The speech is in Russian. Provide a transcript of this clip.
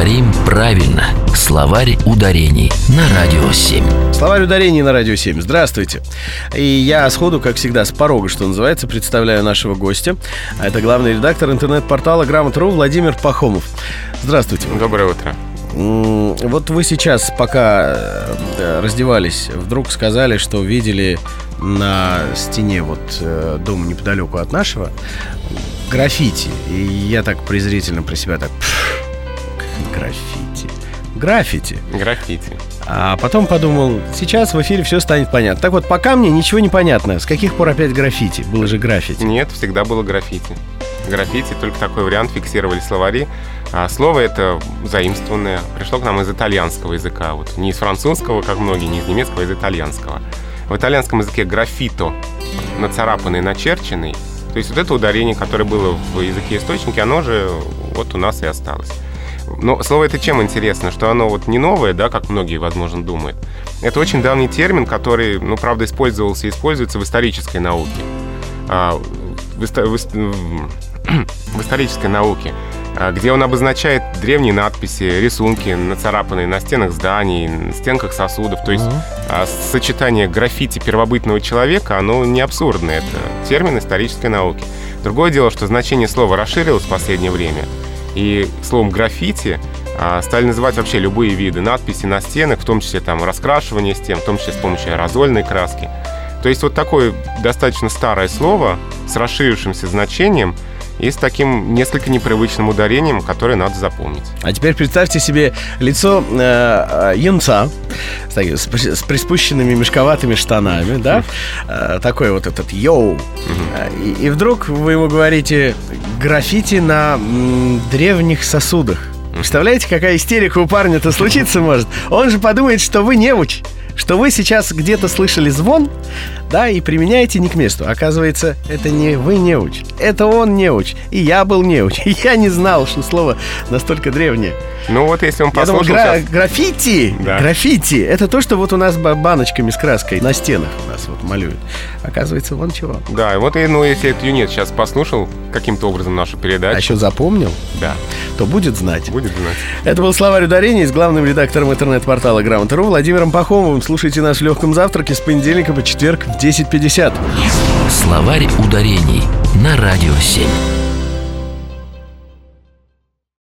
Говорим правильно. Словарь ударений на Радио 7. Словарь ударений на Радио 7. Здравствуйте. И я сходу, как всегда, с порога, что называется, представляю нашего гостя. Это главный редактор интернет-портала Грамота.ру Владимир Пахомов. Здравствуйте. Доброе утро. Вот вы сейчас, пока раздевались, вдруг сказали, что видели на стене дома неподалеку от нашего граффити. И я так презрительно про себя так... Граффити. А потом подумал, сейчас в эфире все станет понятно. Так вот, пока мне ничего не понятно. С каких пор опять граффити? Было же граффити. Нет, всегда было граффити. Граффити, только такой вариант фиксировали словари. Слово это заимствованное. Пришло к нам из итальянского языка. Не из французского, как многие, не из немецкого, а из итальянского. В итальянском языке граффито, нацарапанный, начерченный. То есть это ударение, которое было в языке источники, оно же у нас и осталось. Но слово это чем интересно? Что оно не новое, да, как многие, возможно, думают. Это очень давний термин, который, правда, использовался и используется в исторической науке. В исторической науке, где он обозначает древние надписи, рисунки, нацарапанные на стенах зданий, на стенках сосудов. То есть сочетание граффити первобытного человека, оно не абсурдное. Это термин исторической науки. Другое дело, что значение слова расширилось в последнее время. И словом граффити стали называть вообще любые виды надписи на стенах, в том числе раскрашивание стен, в том числе с помощью аэрозольной краски. То есть такое достаточно старое слово с расширившимся значением и с таким несколько непривычным ударением, которое надо запомнить. А теперь представьте себе лицо юнца с приспущенными мешковатыми штанами, да? Такой этот йоу. И вдруг вы ему говорите граффити на древних сосудах. Представляете, какая истерика у парня-то случиться может? Он же подумает, что вы неуч, что вы сейчас где-то слышали звон, да, и применяете не к месту. Оказывается, это не вы неуч, это он неуч, и я был неуч. И я не знал, что слово настолько древнее. Если он послушал... Я думал, граффити, да. Граффити, это то, что у нас баночками с краской на стенах у нас малюют. Оказывается, вон чего. Да, если этот юнец сейчас послушал каким-то образом нашу передачу... А еще запомнил? Да. То будет знать. Будет знать. Это был словарь ударений с главным редактором интернет-портала Грамота.ру Владимиром Пахомовым. Слушайте нас в легком завтраке с понедельника по четверг в 10:50. Словарь ударений на Радио 7.